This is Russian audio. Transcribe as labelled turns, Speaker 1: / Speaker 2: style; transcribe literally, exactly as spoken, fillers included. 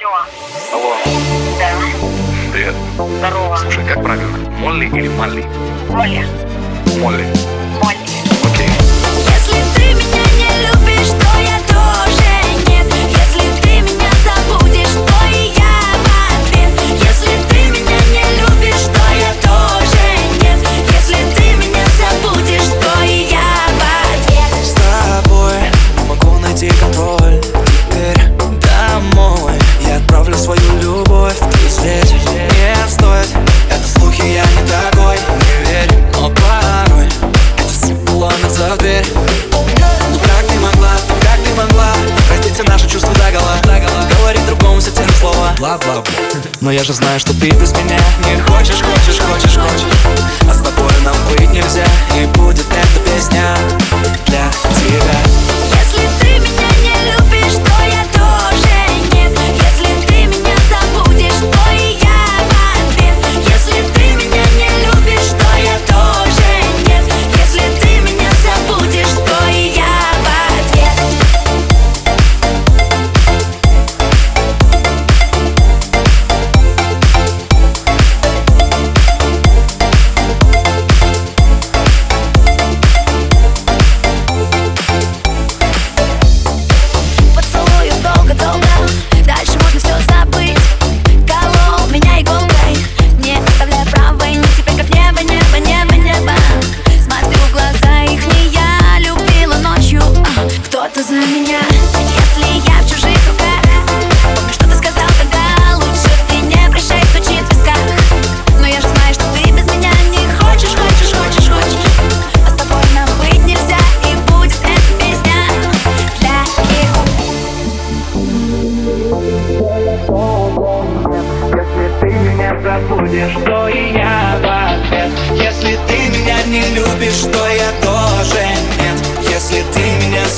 Speaker 1: Алло.
Speaker 2: Алло.
Speaker 1: Да.
Speaker 2: Привет.
Speaker 1: Здорово.
Speaker 2: Слушай, как правильно? Молли или Малли?
Speaker 1: Молли.
Speaker 2: Молли.
Speaker 1: Молли.
Speaker 2: Окей.
Speaker 3: Если ты меня не любишь, то я тоже нет. Если ты меня забудешь, то и я в ответ. Если ты меня не любишь, то я тоже нет. Если ты меня забудешь, то и я в ответ.
Speaker 4: С тобой не могу найти контроль. Теперь домой я отправлю свою любовь. Ты здесь не стоит. Это слухи, я не такой. Не верь, но порой это все ломится в дверь. Ну как ты могла, как ты могла простите наши чувства догола, говорить другому все те же слова. Бла-бла-бла. Но я же знаю, что ты без меня не хочешь, хочешь, хочешь, хочешь. А с тобой нам быть нельзя. И будет эта песня для тебя.
Speaker 3: Если ты меня не любишь, то я тоже нет. Если ты меня забудешь, то и я в ответ. Если ты меня не любишь, то я тоже нет. Если ты меня забудешь, то и я в ответ. Поцелую долго-долго, дальше можно все забыть. Колол меня иголкой, не оставляя правой ни. Теперь как небо, небо, небо, небо. Смотрю в глаза их, не я любила ночью, а кто-то за меня. Если я в чужих руках, помню, что ты сказал тогда. Лучше ты не прощай, стучит в висках. Но я же знаю, что ты без меня не хочешь, хочешь, хочешь, хочешь. А с тобой нам быть нельзя, и будет эта песня для них.
Speaker 4: Если ты меня забудешь, то и я в ответ. Если ты меня не любишь, то я тоже нет. Если ты меня